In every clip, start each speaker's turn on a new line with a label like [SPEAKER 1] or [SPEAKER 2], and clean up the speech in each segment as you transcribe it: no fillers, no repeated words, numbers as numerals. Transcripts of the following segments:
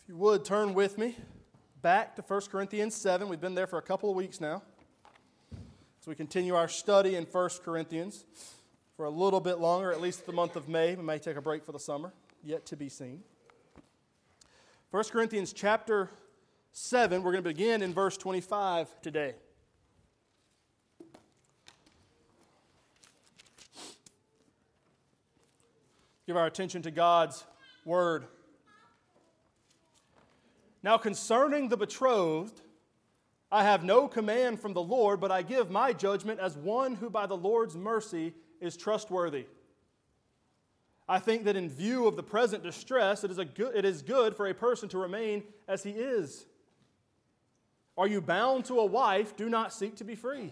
[SPEAKER 1] If you would, turn with me back to 1 Corinthians 7. We've been there for a couple of weeks now. As we continue our study in 1 Corinthians for a little bit longer, at least the month of May. We may take a break for the summer, yet to be seen. 1 Corinthians chapter 7, we're going to begin in verse 25 today. Give our attention to God's Word. Now concerning the betrothed, I have no command from the Lord, but I give my judgment as one who by the Lord's mercy is trustworthy. I think that in view of the present distress, it is good for a person to remain as he is. Are you bound to a wife? Do not seek to be free.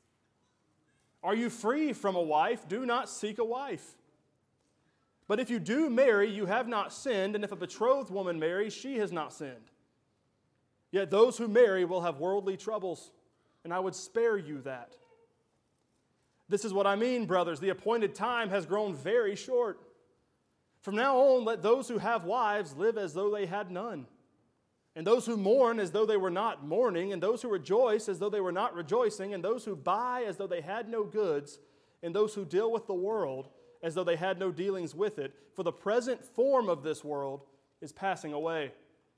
[SPEAKER 1] Are you free from a wife? Do not seek a wife. But if you do marry, you have not sinned, and if a betrothed woman marries, she has not sinned. Yet those who marry will have worldly troubles, and I would spare you that. This is what I mean, brothers. The appointed time has grown very short. From now on, let those who have wives live as though they had none, and those who mourn as though they were not mourning, and those who rejoice as though they were not rejoicing, and those who buy as though they had no goods, and those who deal with the world as though they had no dealings with it. For the present form of this world is passing away.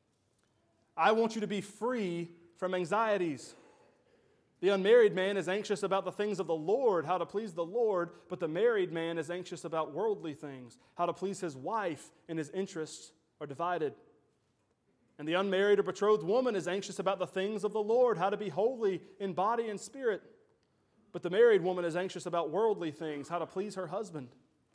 [SPEAKER 1] I want you to be free from anxieties. The unmarried man is anxious about the things of the Lord, how to please the Lord, but the married man is anxious about worldly things, how to please his wife, and his interests are divided. And the unmarried or betrothed woman is anxious about the things of the Lord, how to be holy in body and spirit. But the married woman is anxious about worldly things, how to please her husband.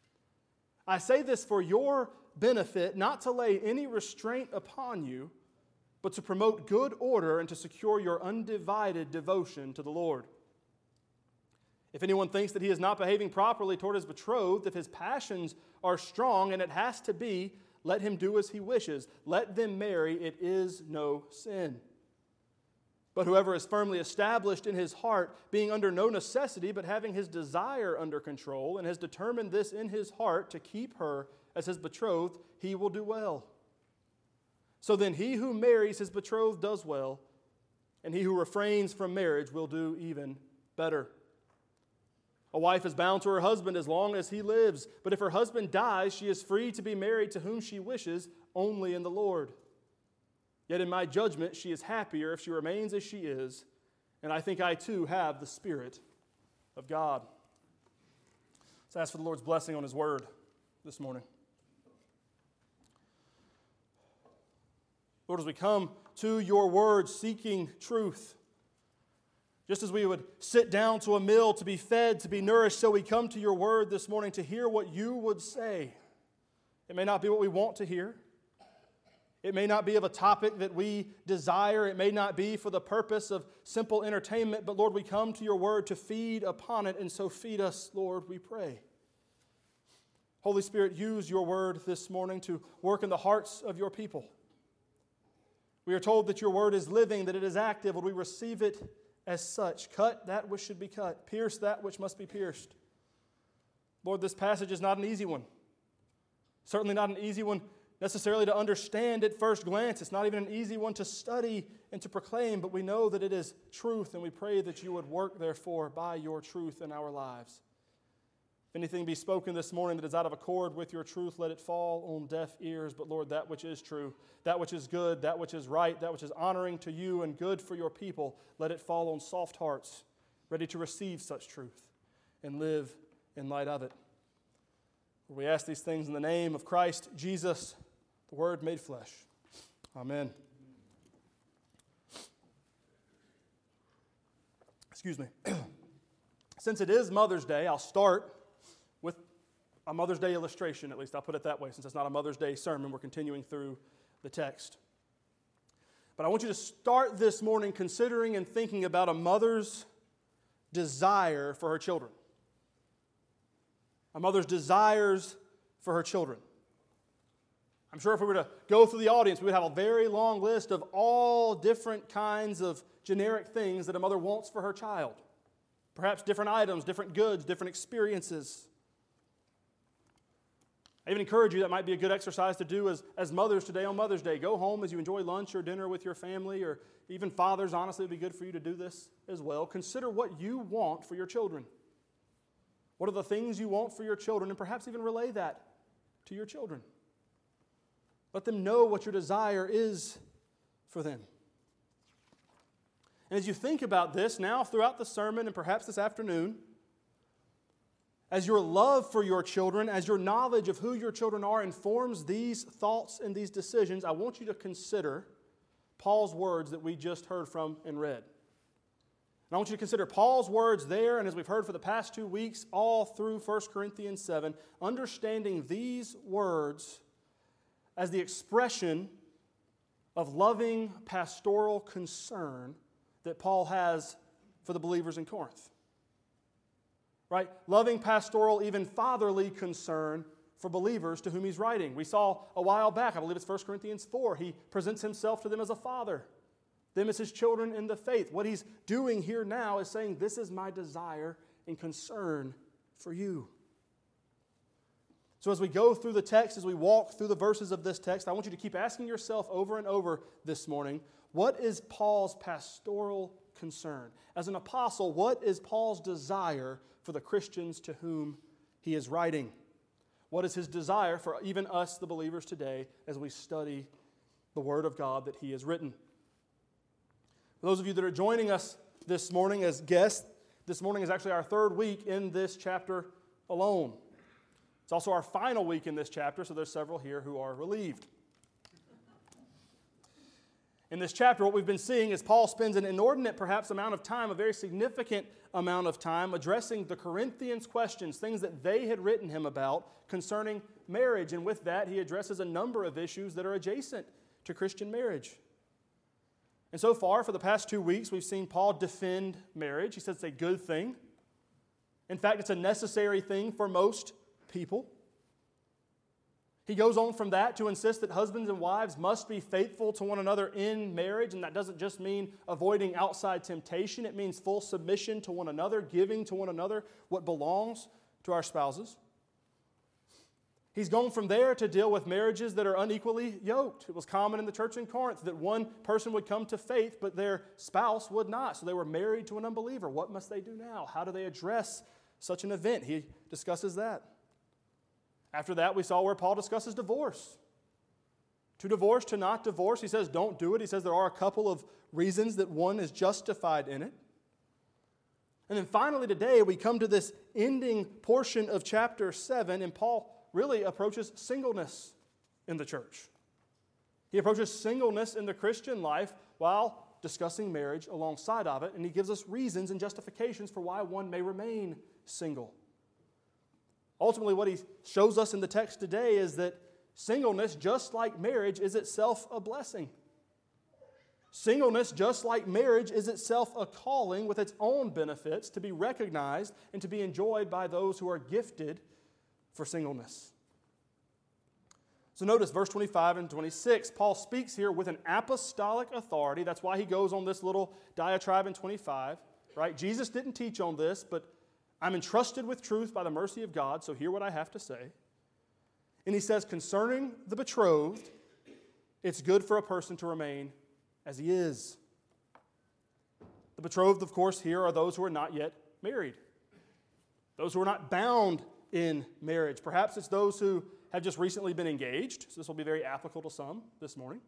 [SPEAKER 1] I say this for your benefit, not to lay any restraint upon you, but to promote good order and to secure your undivided devotion to the Lord. If anyone thinks that he is not behaving properly toward his betrothed, if his passions are strong, and it has to be, let him do as he wishes. Let them marry, it is no sin. But whoever is firmly established in his heart, being under no necessity, but having his desire under control, and has determined this in his heart to keep her as his betrothed, he will do well. So then he who marries his betrothed does well, and he who refrains from marriage will do even better. A wife is bound to her husband as long as he lives, but if her husband dies, she is free to be married to whom she wishes, only in the Lord. Yet in my judgment, she is happier if she remains as she is, and I think I too have the Spirit of God. Let's ask for the Lord's blessing on His Word this morning. Lord, as we come to your word seeking truth, just as we would sit down to a meal to be fed, to be nourished, so we come to your word this morning to hear what you would say. It may not be what we want to hear. It may not be of a topic that we desire. It may not be for the purpose of simple entertainment, but Lord, we come to your word to feed upon it, and so feed us, Lord, we pray. Holy Spirit, use your word this morning to work in the hearts of your people. We are told that your word is living, that it is active. Would we receive it as such? Cut that which should be cut. Pierce that which must be pierced. Lord, this passage is not an easy one. Certainly not an easy one necessarily to understand at first glance. It's not even an easy one to study and to proclaim, but we know that it is truth, and we pray that you would work, therefore, by your truth in our lives. If anything be spoken this morning that is out of accord with your truth, let it fall on deaf ears. But Lord, that which is true, that which is good, that which is right, that which is honoring to you and good for your people, let it fall on soft hearts, ready to receive such truth and live in light of it. We ask these things in the name of Christ Jesus, the Word made flesh. Amen. Excuse me. Since it is Mother's Day, I'll start with a Mother's Day illustration, at least I'll put it that way, since it's not a Mother's Day sermon. We're continuing through the text. But I want you to start this morning considering and thinking about a mother's desire for her children. A mother's desires for her children. I'm sure if we were to go through the audience, we would have a very long list of all different kinds of generic things that a mother wants for her child. Perhaps different items, different goods, different experiences. I even encourage you, that might be a good exercise to do as mothers today on Mother's Day. Go home as you enjoy lunch or dinner with your family, or even fathers, honestly, it would be good for you to do this as well. Consider what you want for your children. What are the things you want for your children, and perhaps even relay that to your children. Let them know what your desire is for them. And as you think about this now throughout the sermon and perhaps this afternoon, as your love for your children, as your knowledge of who your children are informs these thoughts and these decisions, I want you to consider Paul's words that we just heard from and read. And I want you to consider Paul's words there, and as we've heard for the past 2 weeks, all through 1 Corinthians 7, understanding these words as the expression of loving pastoral concern that Paul has for the believers in Corinth. Right? Loving pastoral, even fatherly concern for believers to whom he's writing. We saw a while back, I believe it's 1 Corinthians 4, he presents himself to them as a father, them as his children in the faith. What he's doing here now is saying, this is my desire and concern for you. So as we go through the text, as we walk through the verses of this text, I want you to keep asking yourself over and over this morning, what is Paul's pastoral concern? As an apostle, what is Paul's desire for the Christians to whom he is writing? What is his desire for even us, the believers today, as we study the Word of God that he has written? For those of you that are joining us this morning as guests, this morning is actually our third week in this chapter alone. It's also our final week in this chapter, so there's several here who are relieved. In this chapter, what we've been seeing is Paul spends an inordinate, perhaps, amount of time, a very significant amount of time, addressing the Corinthians' questions, things that they had written him about concerning marriage. And with that, he addresses a number of issues that are adjacent to Christian marriage. And so far, for the past 2 weeks, we've seen Paul defend marriage. He says it's a good thing. In fact, it's a necessary thing for most people. He goes on from that to insist that husbands and wives must be faithful to one another in marriage, and that doesn't just mean avoiding outside temptation. It means full submission to one another, giving to one another what belongs to our spouses. He's gone from there to deal with marriages that are unequally yoked. It was common in the church in Corinth that one person would come to faith, but their spouse would not. So they were married to an unbeliever. What must they do now? How do they address such an event? He discusses that. After that, we saw where Paul discusses divorce. To divorce, to not divorce. He says, don't do it. He says there are a couple of reasons that one is justified in it. And then finally today, we come to this ending portion of chapter 7, and Paul really approaches singleness in the church. He approaches singleness in the Christian life while discussing marriage alongside of it, and he gives us reasons and justifications for why one may remain single. Ultimately, what he shows us in the text today is that singleness, just like marriage, is itself a blessing. Singleness, just like marriage, is itself a calling with its own benefits to be recognized and to be enjoyed by those who are gifted for singleness. So notice verse 25 and 26. Paul speaks here with an apostolic authority. That's why he goes on this little diatribe in 25. Right? Jesus didn't teach on this, but I'm entrusted with truth by the mercy of God, so hear what I have to say. And he says, concerning the betrothed, it's good for a person to remain as he is. The betrothed, of course, here are those who are not yet married. Those who are not bound in marriage. Perhaps it's those who have just recently been engaged, so this will be very applicable to some this morning.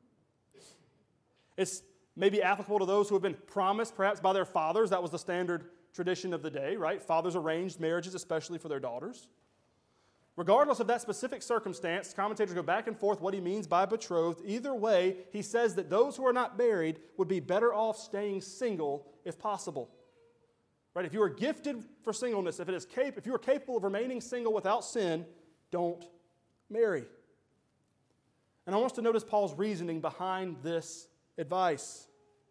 [SPEAKER 1] It's maybe applicable to those who have been promised, perhaps by their fathers. That was the standard tradition of the day, right? Fathers arranged marriages, especially for their daughters. Regardless of that specific circumstance, commentators go back and forth what he means by betrothed. Either way, he says that those who are not married would be better off staying single if possible. Right? If you are gifted for singleness, if you are capable of remaining single without sin, don't marry. And I want us to notice Paul's reasoning behind this advice.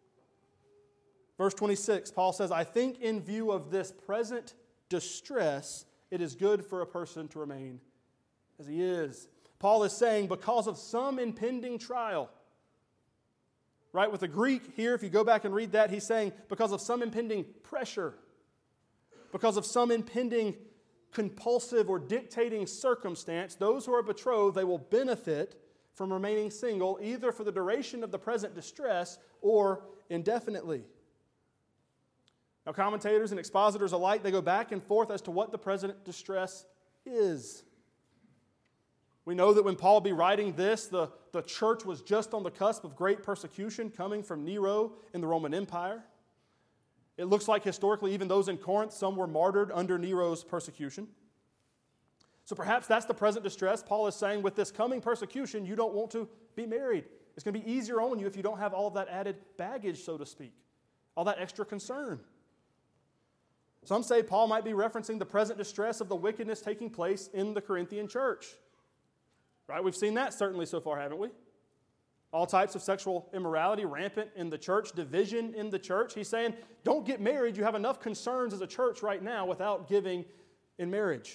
[SPEAKER 1] Verse 26, Paul says, I think in view of this present distress, it is good for a person to remain as he is. Paul is saying because of some impending trial. Right? With the Greek here, if you go back and read that, he's saying because of some impending pressure, because of some impending compulsive or dictating circumstance, those who are betrothed, they will benefit from remaining single either for the duration of the present distress or indefinitely. Now, commentators and expositors alike, they go back and forth as to what the present distress is. We know that when Paul be writing this, the church was just on the cusp of great persecution coming from Nero in the Roman Empire. It looks like historically even those in Corinth, some were martyred under Nero's persecution. So perhaps that's the present distress. Paul is saying with this coming persecution, you don't want to be married. It's going to be easier on you if you don't have all of that added baggage, so to speak, all that extra concern. Some say Paul might be referencing the present distress of the wickedness taking place in the Corinthian church. Right? We've seen that certainly so far, haven't we? All types of sexual immorality rampant in the church, division in the church. He's saying, don't get married. You have enough concerns as a church right now without giving in marriage.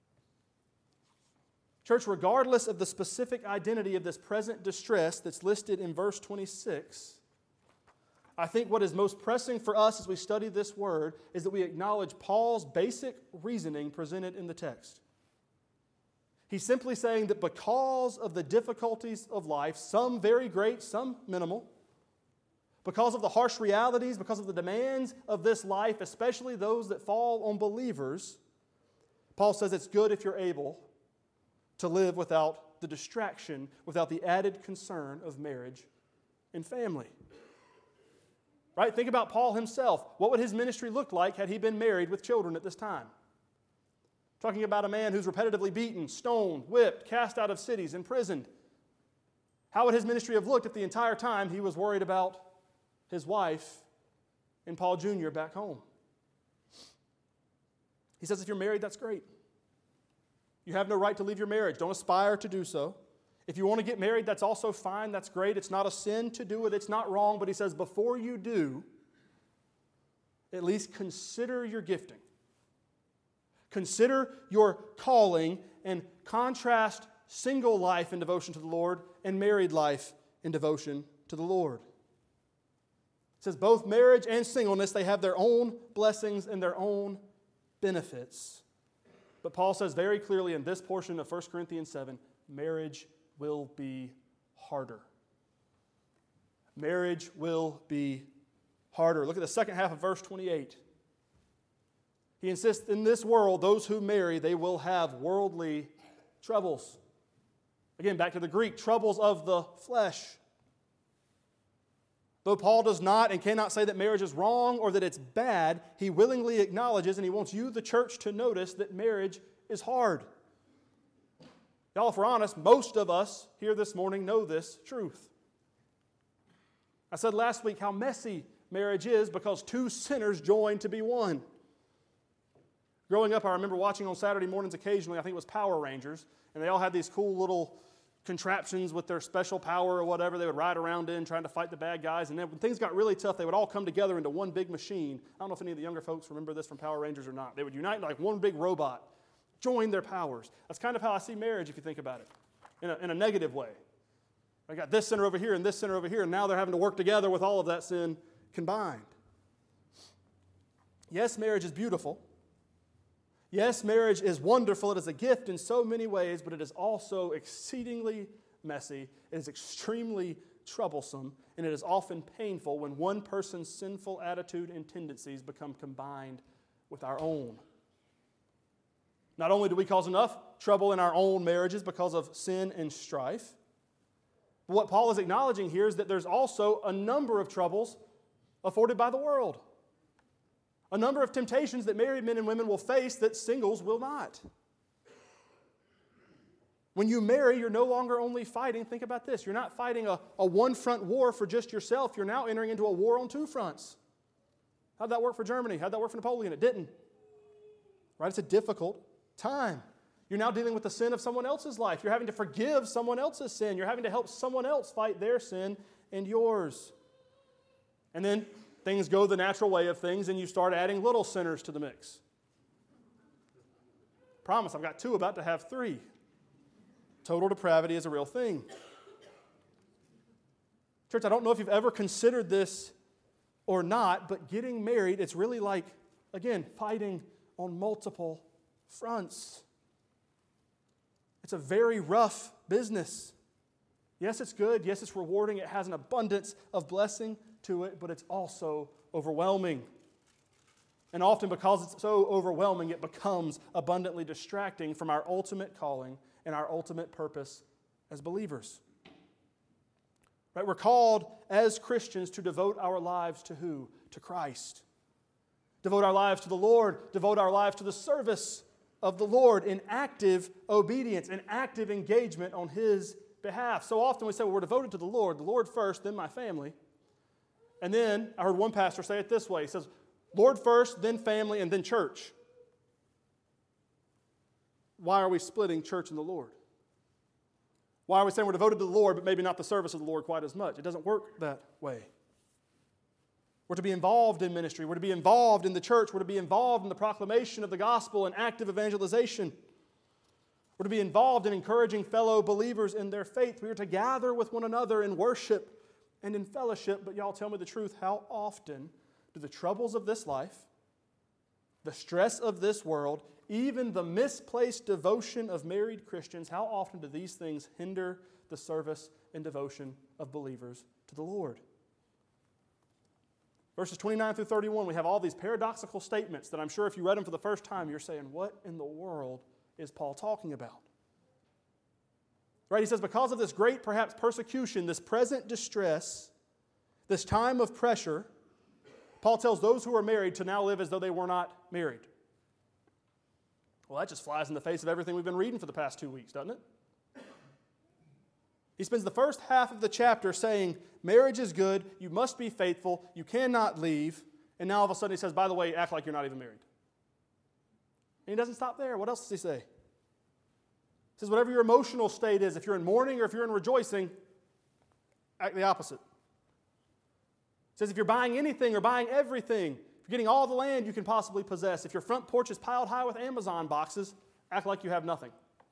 [SPEAKER 1] Church, regardless of the specific identity of this present distress that's listed in verse 26, I think what is most pressing for us as we study this word is that we acknowledge Paul's basic reasoning presented in the text. He's simply saying that because of the difficulties of life, some very great, some minimal, because of the harsh realities, because of the demands of this life, especially those that fall on believers, Paul says it's good if you're able to live without the distraction, without the added concern of marriage and family. Right? Think about Paul himself. What would his ministry look like had he been married with children at this time? Talking about a man who's repetitively beaten, stoned, whipped, cast out of cities, imprisoned. How would his ministry have looked if the entire time he was worried about his wife and Paul Jr. back home? He says if you're married, that's great. You have no right to leave your marriage. Don't aspire to do so. If you want to get married, that's also fine. That's great. It's not a sin to do it. It's not wrong. But he says before you do, at least consider your gifting. Consider your calling and contrast single life in devotion to the Lord and married life in devotion to the Lord. It says both marriage and singleness, they have their own blessings and their own benefits. But Paul says very clearly in this portion of 1 Corinthians 7, marriage will be harder. Marriage will be harder. Look at the second half of verse 28. He insists, in this world, those who marry, they will have worldly troubles. Again, back to the Greek, troubles of the flesh. Though Paul does not and cannot say that marriage is wrong or that it's bad, he willingly acknowledges and he wants you, the church, to notice that marriage is hard. Y'all, if we're honest, most of us here this morning know this truth. I said last week how messy marriage is because two sinners join to be one. Growing up, I remember watching on Saturday mornings occasionally, I think it was Power Rangers, and they all had these cool little contraptions with their special power or whatever they would ride around in trying to fight the bad guys. And then when things got really tough, they would all come together into one big machine. I don't know if any of the younger folks remember this from Power Rangers or not. They would unite like one big robot, join their powers. That's kind of how I see marriage if you think about it, in a negative way. I got this sinner over here and this sinner over here, and now they're having to work together with all of that sin combined. Yes, marriage is beautiful. Yes, marriage is wonderful. It is a gift in so many ways, but it is also exceedingly messy. It is extremely troublesome, and it is often painful when one person's sinful attitude and tendencies become combined with our own. Not only do we cause enough trouble in our own marriages because of sin and strife, but what Paul is acknowledging here is that there's also a number of troubles afforded by the world. A number of temptations that married men and women will face that singles will not. When you marry, you're no longer only fighting, think about this, you're not fighting a one-front war for just yourself, you're now entering into a war on two fronts. How'd that work for Germany? How'd that work for Napoleon? It didn't. Right? It's a difficult time. You're now dealing with the sin of someone else's life. You're having to forgive someone else's sin. You're having to help someone else fight their sin and yours. And then things go the natural way of things, and you start adding little sinners to the mix. Promise, I've got two, about to have three. Total depravity is a real thing. Church, I don't know if you've ever considered this or not, but getting married, it's really like, again, fighting on multiple fronts. It's a very rough business. Yes, it's good. Yes, it's rewarding. It has an abundance of blessing to it, but it's also overwhelming. And often because it's so overwhelming, it becomes abundantly distracting from our ultimate calling and our ultimate purpose as believers. Right? We're called as Christians to devote our lives to who? To Christ. Devote our lives to the Lord. Devote our lives to the service of the Lord in active obedience, in active engagement on His behalf. So often we say, well, we're devoted to the Lord first, then my family. And then, I heard one pastor say it this way. He says, Lord first, then family, and then church. Why are we splitting church and the Lord? Why are we saying we're devoted to the Lord, but maybe not the service of the Lord quite as much? It doesn't work that way. We're to be involved in ministry. We're to be involved in the church. We're to be involved in the proclamation of the gospel and active evangelization. We're to be involved in encouraging fellow believers in their faith. We are to gather with one another in worship and in fellowship. But y'all tell me the truth, how often do the troubles of this life, the stress of this world, even the misplaced devotion of married Christians, how often do these things hinder the service and devotion of believers to the Lord? Verses 29 through 31, we have all these paradoxical statements that I'm sure if you read them for the first time, you're saying, what in the world is Paul talking about? Right? He says, because of this great, perhaps, persecution, this present distress, this time of pressure, Paul tells those who are married to now live as though they were not married. Well, that just flies in the face of everything we've been reading for the past 2 weeks, doesn't it? He spends the first half of the chapter saying, marriage is good, you must be faithful, you cannot leave, and now all of a sudden he says, by the way, act like you're not even married. And he doesn't stop there. What else does he say? He says, whatever your emotional state is, if you're in mourning or if you're in rejoicing, act the opposite. He says, if you're buying anything or buying everything, if you're getting all the land you can possibly possess, if your front porch is piled high with Amazon boxes, act like you have nothing.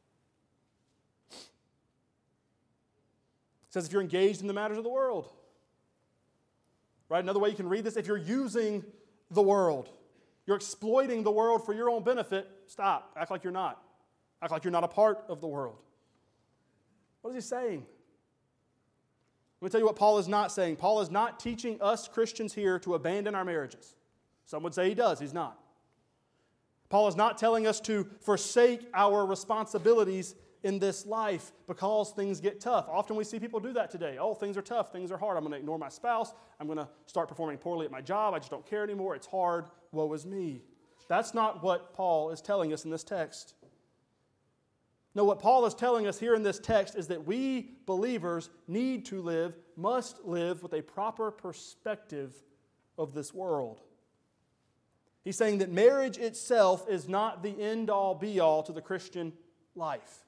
[SPEAKER 1] It says if you're engaged in the matters of the world. Right? Another way you can read this, if you're using the world, you're exploiting the world for your own benefit, stop. Act like you're not. Act like you're not a part of the world. What is he saying? Let me tell you what Paul is not saying. Paul is not teaching us Christians here to abandon our marriages. Some would say he does. He's not. Paul is not telling us to forsake our responsibilities in this life because things get tough. Often we see people do that today. Oh, things are tough. Things are hard. I'm going to ignore my spouse. I'm going to start performing poorly at my job. I just don't care anymore. It's hard. Woe is me. That's not what Paul is telling us in this text. No, what Paul is telling us here in this text is that we believers need to live, must live with a proper perspective of this world. He's saying that marriage itself is not the end-all, be-all to the Christian life.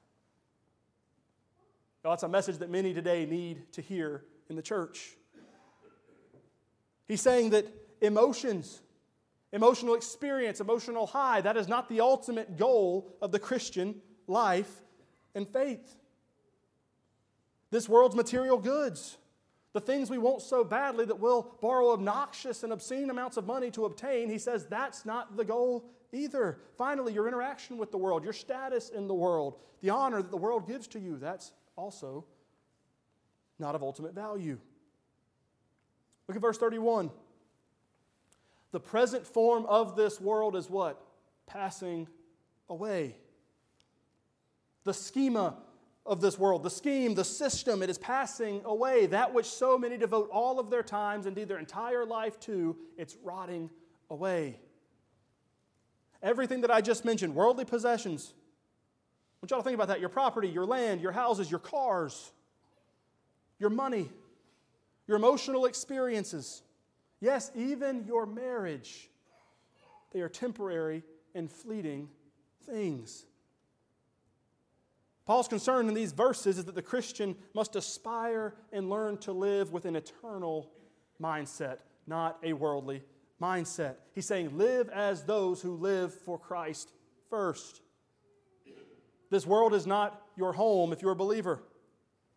[SPEAKER 1] Now, that's a message that many today need to hear in the church. He's saying that emotions, emotional experience, emotional high, that is not the ultimate goal of the Christian life and faith. This world's material goods, the things we want so badly that we'll borrow obnoxious and obscene amounts of money to obtain, he says that's not the goal either. Finally, your interaction with the world, your status in the world, the honor that the world gives to you, that's also not of ultimate value. Look at verse 31. The present form of this world is what? Passing away. The schema of this world, the scheme, the system, it is passing away. That which so many devote all of their times, indeed their entire life to, it's rotting away. Everything that I just mentioned, worldly possessions, I want y'all to think about that. Your property, your land, your houses, your cars, your money, your emotional experiences. Yes, even your marriage. They are temporary and fleeting things. Paul's concern in these verses is that the Christian must aspire and learn to live with an eternal mindset, not a worldly mindset. He's saying, live as those who live for Christ first. This world is not your home if you're a believer.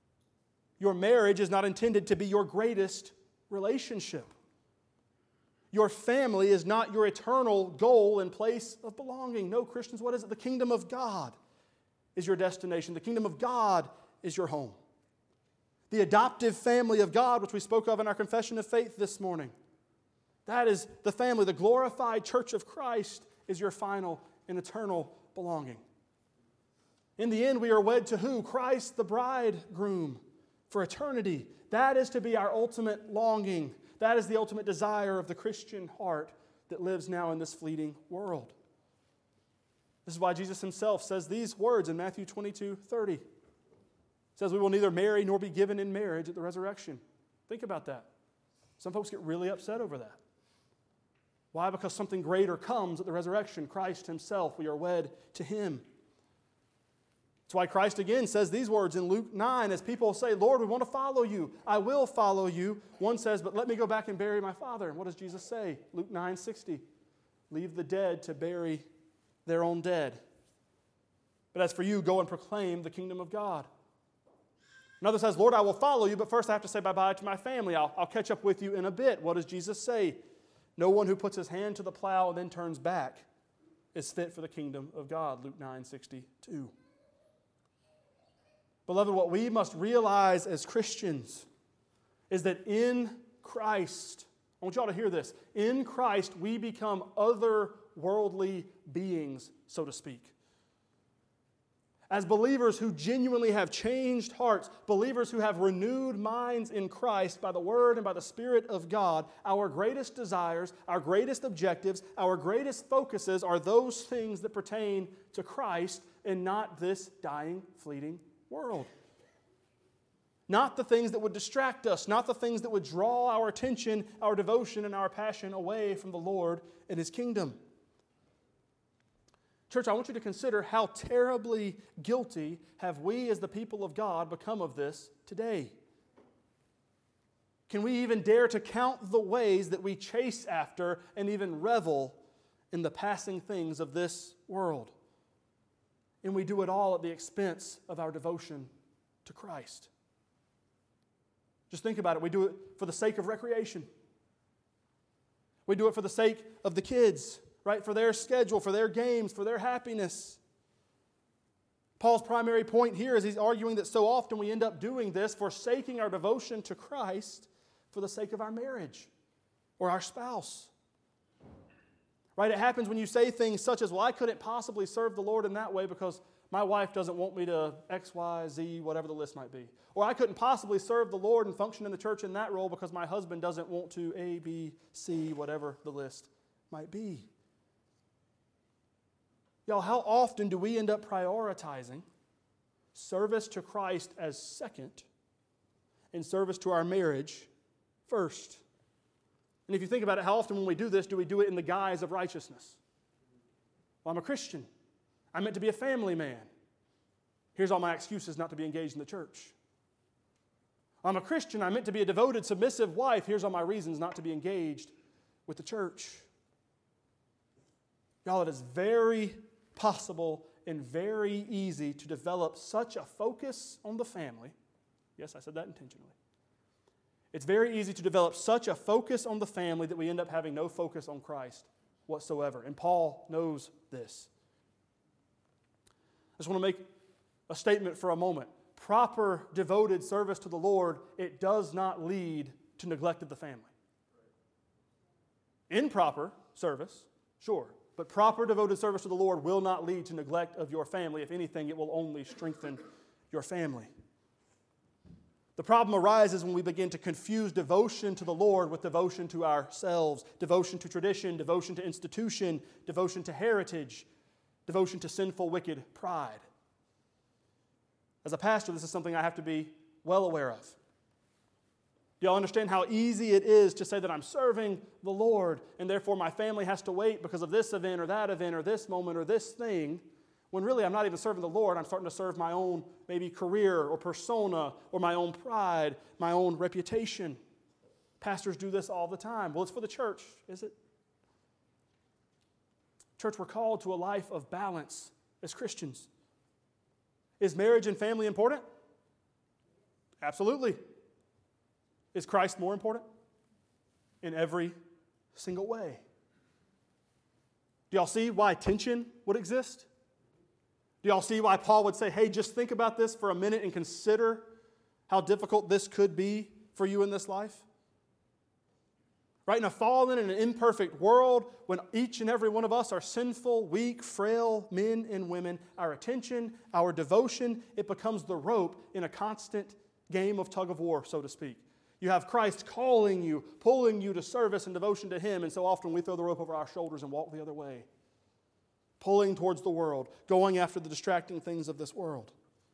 [SPEAKER 1] Your marriage is not intended to be your greatest relationship. your family is not your eternal goal and place of belonging. No, Christians, what is it? The kingdom of God is your destination. The kingdom of God is your home. The adoptive family of God, which we spoke of in our confession of faith this morning, that is the family. The glorified church of Christ is your final and eternal belonging. In the end, we are wed to who? Christ, the bridegroom, for eternity. That is to be our ultimate longing. That is the ultimate desire of the Christian heart that lives now in this fleeting world. This is why Jesus himself says these words in Matthew 22:30. He says, we will neither marry nor be given in marriage at the resurrection. Think about that. Some folks get really upset over that. Why? Because something greater comes at the resurrection. Christ himself, we are wed to him. That's why Christ again says these words in Luke 9 as people say, Lord, we want to follow you. I will follow you. One says, but let me go back and bury my father. And what does Jesus say? Luke 9:60. Leave the dead to bury their own dead. But as for you, go and proclaim the kingdom of God. Another says, Lord, I will follow you, but first I have to say bye-bye to my family. I'll catch up with you in a bit. What does Jesus say? No one who puts his hand to the plow and then turns back is fit for the kingdom of God. Luke 9:62. Beloved, what we must realize as Christians is that in Christ, I want you all to hear this, in Christ we become otherworldly beings, so to speak. As believers who genuinely have changed hearts, believers who have renewed minds in Christ by the Word and by the Spirit of God, our greatest desires, our greatest objectives, our greatest focuses are those things that pertain to Christ and not this dying, fleeting world. Not the things that would distract us, not the things that would draw our attention, our devotion, and our passion away from the Lord and His kingdom. Church, I want you to consider how terribly guilty have we as the people of God become of this today. Can we even dare to count the ways that we chase after and even revel in the passing things of this world? And we do it all at the expense of our devotion to Christ. Just think about it. We do it for the sake of recreation. We do it for the sake of the kids, right? For their schedule, for their games, for their happiness. Paul's primary point here is he's arguing that so often we end up doing this, forsaking our devotion to Christ for the sake of our marriage or our spouse. Right? It happens when you say things such as, well, I couldn't possibly serve the Lord in that way because my wife doesn't want me to X, Y, Z, whatever the list might be. Or I couldn't possibly serve the Lord and function in the church in that role because my husband doesn't want to A, B, C, whatever the list might be. Y'all, how often do we end up prioritizing service to Christ as second and service to our marriage first? And if you think about it, how often when we do this, do we do it in the guise of righteousness? Well, I'm a Christian. I'm meant to be a family man. Here's all my excuses not to be engaged in the church. I'm a Christian. I'm meant to be a devoted, submissive wife. Here's all my reasons not to be engaged with the church. Y'all, it is very possible and very easy to develop such a focus on the family. Yes, I said that intentionally. It's very easy to develop such a focus on the family that we end up having no focus on Christ whatsoever. And Paul knows this. I just want to make a statement for a moment. Proper, devoted service to the Lord, it does not lead to neglect of the family. Improper service, sure, but proper, devoted service to the Lord will not lead to neglect of your family. If anything, it will only strengthen your family. The problem arises when we begin to confuse devotion to the Lord with devotion to ourselves, devotion to tradition, devotion to institution, devotion to heritage, devotion to sinful, wicked pride. As a pastor, this is something I have to be well aware of. Do y'all understand how easy it is to say that I'm serving the Lord and therefore my family has to wait because of this event or that event or this moment or this thing, when really I'm not even serving the Lord, I'm starting to serve my own maybe career or persona or my own pride, my own reputation. Pastors do this all the time. Well, it's for the church, is it? Church, we're called to a life of balance as Christians. Is marriage and family important? Absolutely. Is Christ more important? In every single way. Do y'all see why tension would exist? Do y'all see why Paul would say, hey, just think about this for a minute and consider how difficult this could be for you in this life? Right? In a fallen and an imperfect world, when each and every one of us are sinful, weak, frail men and women, our attention, our devotion, it becomes the rope in a constant game of tug of war, so to speak. You have Christ calling you, pulling you to service and devotion to Him, and so often we throw the rope over our shoulders and walk the other way, pulling towards the world, going after the distracting things of this world.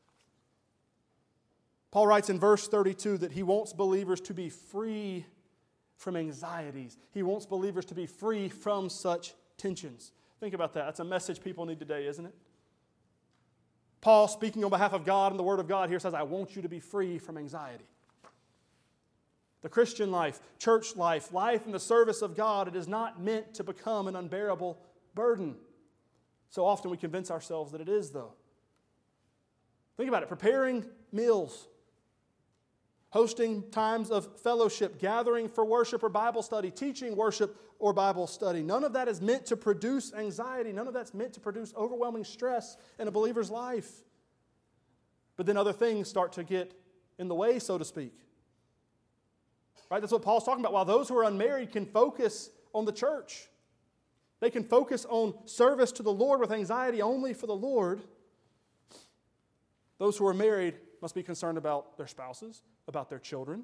[SPEAKER 1] Paul writes in verse 32 that he wants believers to be free from anxieties. He wants believers to be free from such tensions. Think about that. That's a message people need today, isn't it? Paul, speaking on behalf of God and the Word of God here, says, I want you to be free from anxiety. The Christian life, church life, life in the service of God, it is not meant to become an unbearable burden. So often we convince ourselves that it is, though. Think about it. Preparing meals, hosting times of fellowship, gathering for worship or Bible study, teaching worship or Bible study. None of that is meant to produce anxiety. None of that's meant to produce overwhelming stress in a believer's life. But then other things start to get in the way, so to speak. Right? That's what Paul's talking about. While those who are unmarried can focus on the church, they can focus on service to the Lord with anxiety only for the Lord, those who are married must be concerned about their spouses, about their children,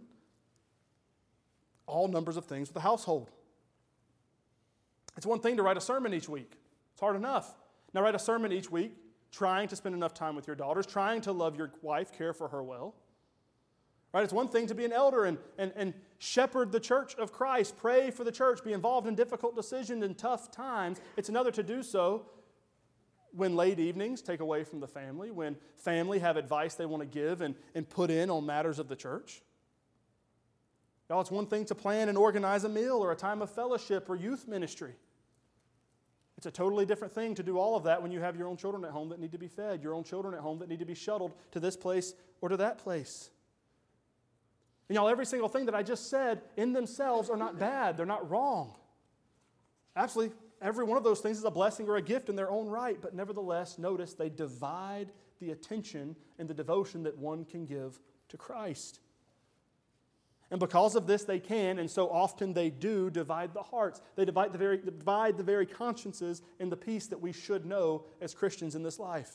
[SPEAKER 1] all numbers of things with the household. It's one thing to write a sermon each week. It's hard enough. Now write a sermon each week, trying to spend enough time with your daughters, trying to love your wife, care for her well. Right? It's one thing to be an elder and shepherd the church of Christ, pray for the church, be involved in difficult decisions and tough times. It's another to do so when late evenings take away from the family, when family have advice they want to give and put in on matters of the church. Y'all, it's one thing to plan and organize a meal or a time of fellowship or youth ministry. It's a totally different thing to do all of that when you have your own children at home that need to be fed, your own children at home that need to be shuttled to this place or to that place. And y'all, every single thing that I just said in themselves are not bad. They're not wrong. Absolutely, every one of those things is a blessing or a gift in their own right, but nevertheless, notice they divide the attention and the devotion that one can give to Christ. And because of this, they can, and so often they do, divide the hearts. They divide the very consciences and the peace that we should know as Christians in this life.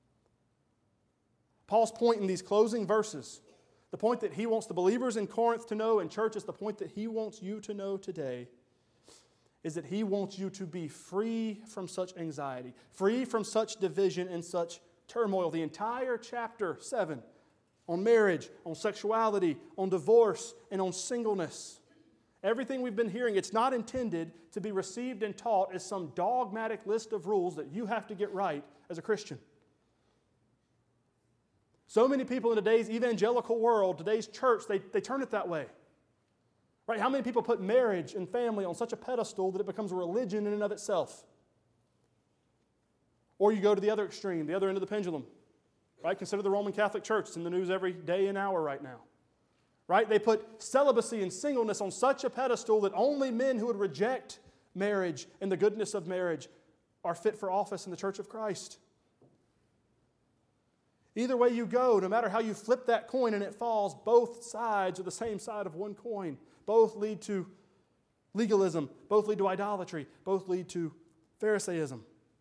[SPEAKER 1] Paul's point in these closing verses, the point that he wants the believers in Corinth to know, and church, is the point that he wants you to know today, is that he wants you to be free from such anxiety, free from such division and such turmoil. The entire chapter 7 on marriage, on sexuality, on divorce, and on singleness. Everything we've been hearing, it's not intended to be received and taught as some dogmatic list of rules that you have to get right as a Christian. So many people in today's evangelical world, today's church, they turn it that way. Right? How many people put marriage and family on such a pedestal that it becomes a religion in and of itself? Or you go to the other extreme, the other end of the pendulum. Right? Consider the Roman Catholic Church. It's in the news every day and hour right now. Right? They put celibacy and singleness on such a pedestal that only men who would reject marriage and the goodness of marriage are fit for office in the Church of Christ. Either way you go, no matter how you flip that coin and it falls, both sides are the same side of one coin. Both lead to legalism. Both lead to idolatry. Both lead to Pharisaism.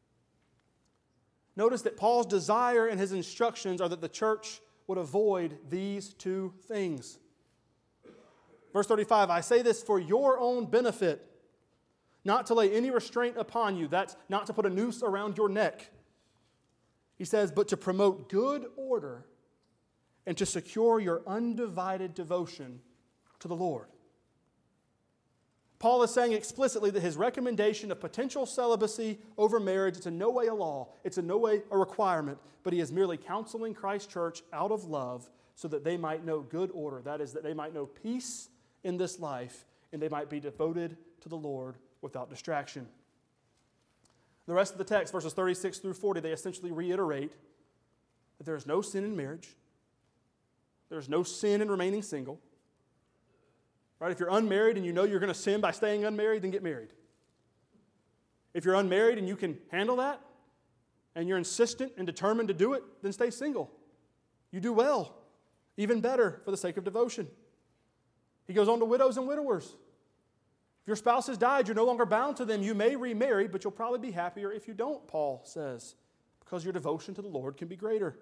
[SPEAKER 1] Notice that Paul's desire and his instructions are that the church would avoid these two things. Verse 35, I say this for your own benefit, not to lay any restraint upon you. That's not to put a noose around your neck. He says, but to promote good order and to secure your undivided devotion to the Lord. Paul is saying explicitly that his recommendation of potential celibacy over marriage, it's in no way a law, it's in no way a requirement, but he is merely counseling Christ's church out of love so that they might know good order. That is, that they might know peace in this life and they might be devoted to the Lord without distraction. The rest of the text, verses 36 through 40, they essentially reiterate that there is no sin in marriage. There is no sin in remaining single. Right? If you're unmarried and you know you're going to sin by staying unmarried, then get married. If you're unmarried and you can handle that, and you're insistent and determined to do it, then stay single. You do well, even better for the sake of devotion. He goes on to widows and widowers. If your spouse has died, you're no longer bound to them. You may remarry, but you'll probably be happier if you don't, Paul says, because your devotion to the Lord can be greater.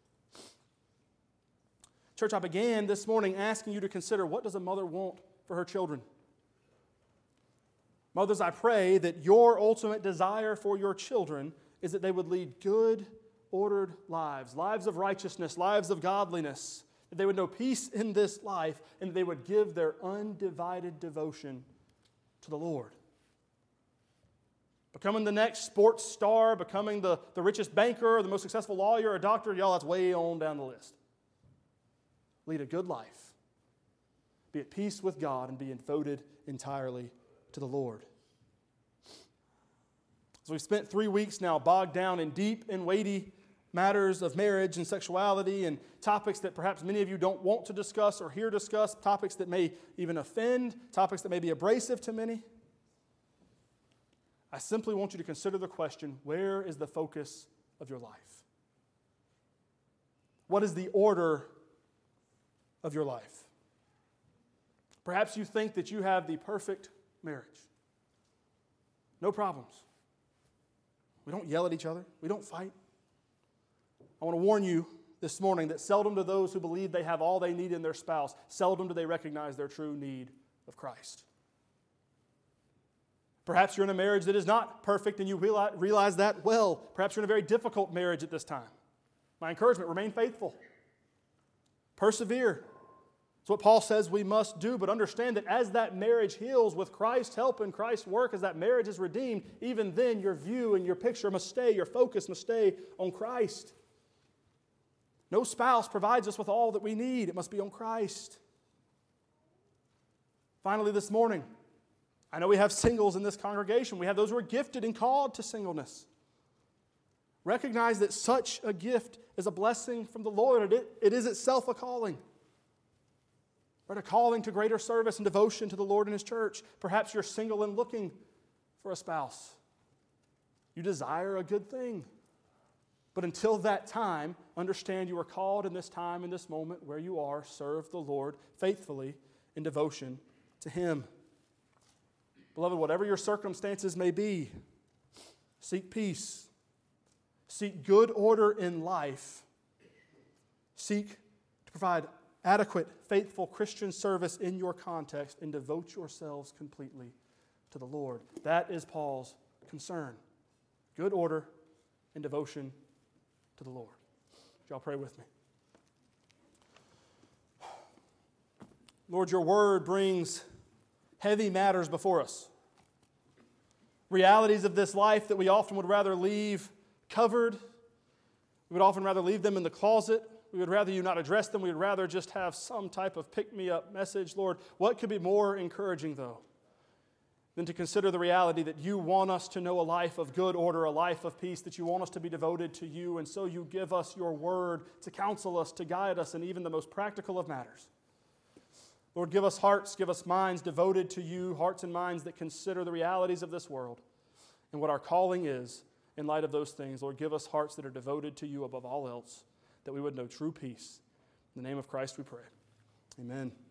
[SPEAKER 1] Church, I began this morning asking you to consider, what does a mother want for her children? Mothers, I pray that your ultimate desire for your children is that they would lead good, ordered lives, lives of righteousness, lives of godliness, that they would know peace in this life, and that they would give their undivided devotion to the Lord. Becoming the next sports star, becoming the richest banker, or the most successful lawyer or doctor, y'all, that's way on down the list. Lead a good life. Be at peace with God and be devoted entirely to the Lord. So we've spent 3 weeks now bogged down in deep and weighty matters of marriage and sexuality and topics that perhaps many of you don't want to discuss or hear discussed, topics that may even offend, topics that may be abrasive to many. I simply want you to consider the question, where is the focus of your life? What is the order of your life? Perhaps you think that you have the perfect marriage. No problems. We don't yell at each other. We don't fight. I want to warn you this morning that seldom do those who believe they have all they need in their spouse, seldom do they recognize their true need of Christ. Perhaps you're in a marriage that is not perfect and you realize that well. Perhaps you're in a very difficult marriage at this time. My encouragement, remain faithful. Persevere. It's what Paul says we must do, but understand that as that marriage heals with Christ's help and Christ's work, as that marriage is redeemed, even then your view and your picture must stay, your focus must stay on Christ. No spouse provides us with all that we need. It must be on Christ. Finally, this morning, I know we have singles in this congregation. We have those who are gifted and called to singleness. Recognize that such a gift is a blessing from the Lord. It is itself a calling. Right, a calling to greater service and devotion to the Lord and His church. Perhaps you're single and looking for a spouse. You desire a good thing. But until that time, understand you are called in this time, in this moment where you are, serve the Lord faithfully in devotion to Him. Beloved, whatever your circumstances may be, seek peace. Seek good order in life. Seek to provide adequate, faithful Christian service in your context and devote yourselves completely to the Lord. That is Paul's concern. Good order and devotion to the Lord. Would y'all pray with me? Lord, your word brings heavy matters before us. Realities of this life that we often would rather leave covered. We would often rather leave them in the closet. We would rather you not address them. We would rather just have some type of pick-me-up message. Lord, what could be more encouraging, though, than to consider the reality that you want us to know a life of good order, a life of peace, that you want us to be devoted to you, and so you give us your word to counsel us, to guide us in even the most practical of matters. Lord, give us hearts, give us minds devoted to you, hearts and minds that consider the realities of this world and what our calling is in light of those things. Lord, give us hearts that are devoted to you above all else, that we would know true peace. In the name of Christ we pray. Amen.